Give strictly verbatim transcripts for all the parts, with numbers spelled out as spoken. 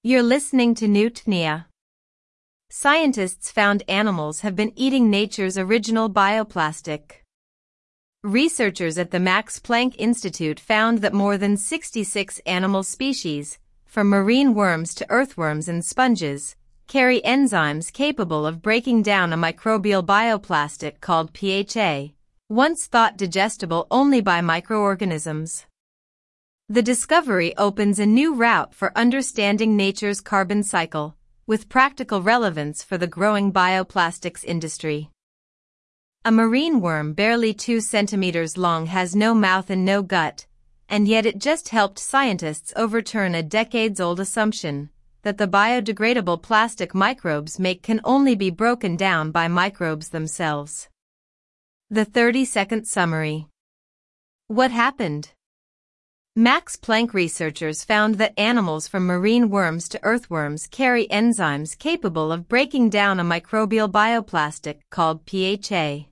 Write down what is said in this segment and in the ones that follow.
You're listening to Newtnia. Scientists found animals have been eating nature's original bioplastic. Researchers at the Max Planck Institute found that more than sixty-six animal species, from marine worms to earthworms and sponges, carry enzymes capable of breaking down a microbial bioplastic called P H A, once thought digestible only by microorganisms. The discovery opens a new route for understanding nature's carbon cycle, with practical relevance for the growing bioplastics industry. A marine worm barely two centimeters long has no mouth and no gut, and yet it just helped scientists overturn a decades-old assumption that the biodegradable plastic microbes make can only be broken down by microbes themselves. The thirty-second summary. What happened? Max Planck researchers found that animals from marine worms to earthworms carry enzymes capable of breaking down a microbial bioplastic called P H A.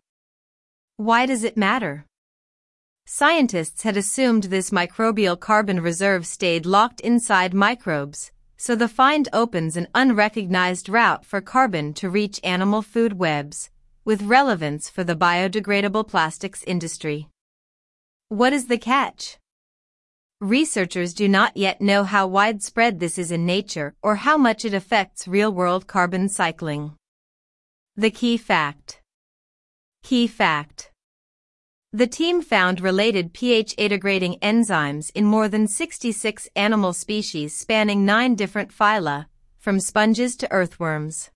Why does it matter? Scientists had assumed this microbial carbon reserve stayed locked inside microbes, so the find opens an unrecognized route for carbon to reach animal food webs, with relevance for the biodegradable plastics industry. What is the catch? Researchers do not yet know how widespread this is in nature or how much it affects real-world carbon cycling. The key fact. Key fact. The team found related P H A-degrading enzymes in more than sixty-six animal species spanning nine different phyla, from sponges to earthworms.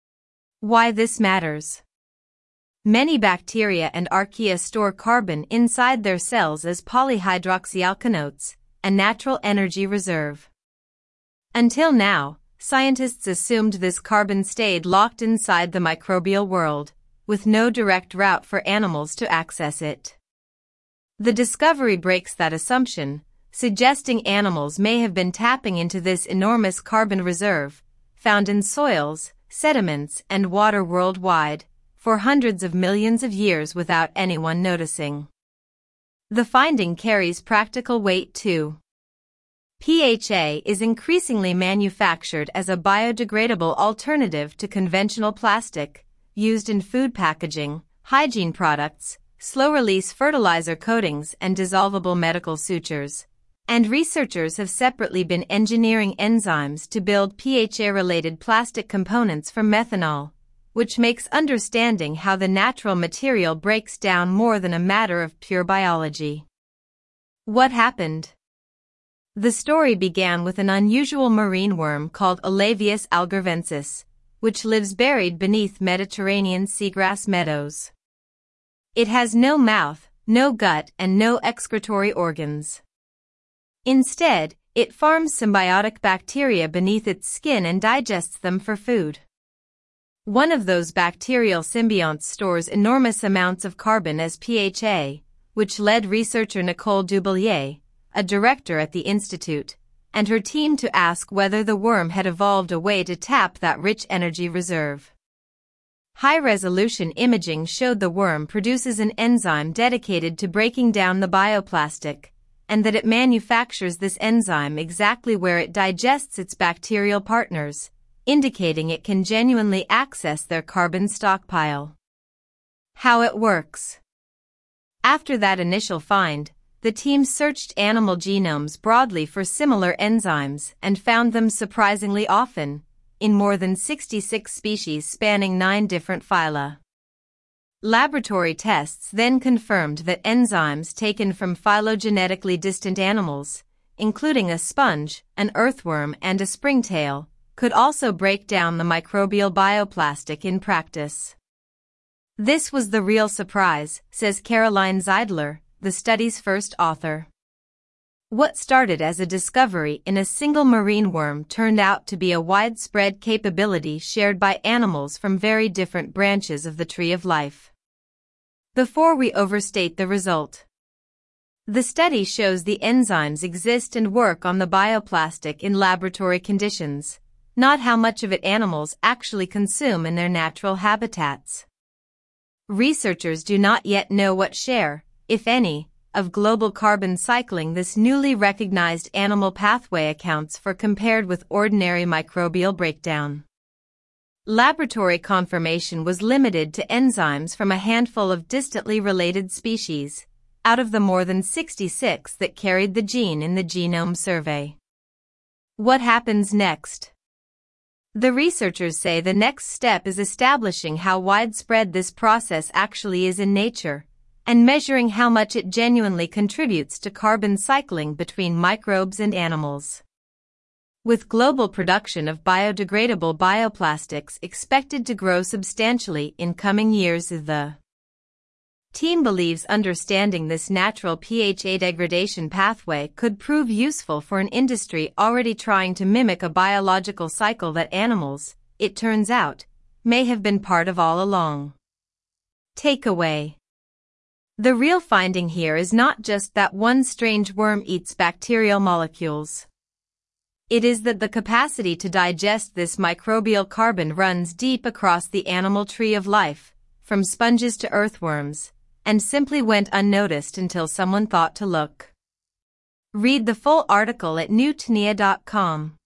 Why this matters? Many bacteria and archaea store carbon inside their cells as polyhydroxyalkanoates, a natural energy reserve. Until now, scientists assumed this carbon stayed locked inside the microbial world, with no direct route for animals to access it. The discovery breaks that assumption, suggesting animals may have been tapping into this enormous carbon reserve, found in soils, sediments, and water worldwide, for hundreds of millions of years without anyone noticing. The finding carries practical weight too. P H A is increasingly manufactured as a biodegradable alternative to conventional plastic, used in food packaging, hygiene products, slow-release fertilizer coatings, and dissolvable medical sutures. And researchers have separately been engineering enzymes to build P H A-related plastic components from methanol, which makes understanding how the natural material breaks down more than a matter of pure biology. What happened? The story began with an unusual marine worm called Elavius algarvensis, which lives buried beneath Mediterranean seagrass meadows. It has no mouth, no gut, and no excretory organs. Instead, it farms symbiotic bacteria beneath its skin and digests them for food. One of those bacterial symbionts stores enormous amounts of carbon as P H A, which led researcher Nicole Dubelier, a director at the institute, and her team to ask whether the worm had evolved a way to tap that rich energy reserve. High-resolution imaging showed the worm produces an enzyme dedicated to breaking down the bioplastic, and that it manufactures this enzyme exactly where it digests its bacterial partners, indicating it can genuinely access their carbon stockpile. How it works. After that initial find, the team searched animal genomes broadly for similar enzymes and found them surprisingly often, in more than sixty-six species spanning nine different phyla. Laboratory tests then confirmed that enzymes taken from phylogenetically distant animals, including a sponge, an earthworm, and a springtail, could also break down the microbial bioplastic in practice. This was the real surprise, says Caroline Zeidler, the study's first author. What started as a discovery in a single marine worm turned out to be a widespread capability shared by animals from very different branches of the tree of life. Before we overstate the result. The study shows the enzymes exist and work on the bioplastic in laboratory conditions, not how much of it animals actually consume in their natural habitats. Researchers do not yet know what share, if any, of global carbon cycling, this newly recognized animal pathway accounts for compared with ordinary microbial breakdown. Laboratory confirmation was limited to enzymes from a handful of distantly related species, out of the more than sixty-six that carried the gene in the genome survey. What happens next? The researchers say the next step is establishing how widespread this process actually is in nature, and measuring how much it genuinely contributes to carbon cycling between microbes and animals. With global production of biodegradable bioplastics expected to grow substantially in coming years, the team believes understanding this natural pH degradation pathway could prove useful for an industry already trying to mimic a biological cycle that animals, it turns out, may have been part of all along. Takeaway. The real finding here is not just that one strange worm eats bacterial molecules. It is that the capacity to digest this microbial carbon runs deep across the animal tree of life, from sponges to earthworms, and simply went unnoticed until someone thought to look. Read the full article at newtnia dot com.